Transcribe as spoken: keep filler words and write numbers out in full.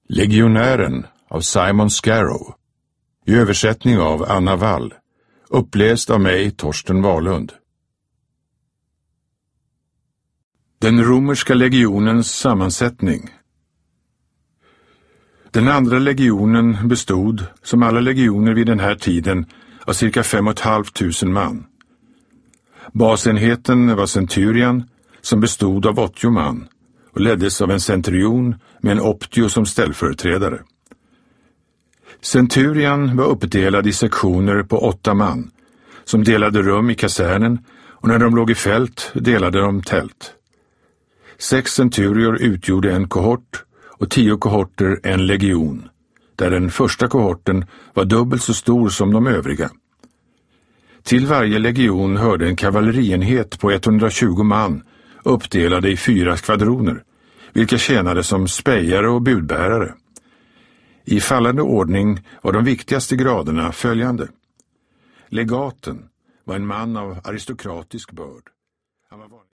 Legionären av Simon Scarrow. I översättning av Anna Wall. Uppläst av mig, Torsten Wahlund. Den romerska legionens sammansättning. Den andra legionen bestod, som alla legioner vid den här tiden, av cirka fem och ett halvt tusen man. Basenheten var Centurion, som bestod av åttio man och leddes av en centurion med en optio som ställföreträdare. Centurion var uppdelad i sektioner på åtta man, som delade rum i kasernen, och när de låg i fält delade de tält. Sex centurior utgjorde en kohort och tio kohorter en legion, där den första kohorten var dubbelt så stor som de övriga. Till varje legion hörde en kavallerienhet på etthundratjugo man, uppdelade i fyra skvadroner, vilka tjänade som spejare och budbärare. I fallande ordning var de viktigaste graderna följande. Legaten var en man av aristokratisk börd. Han var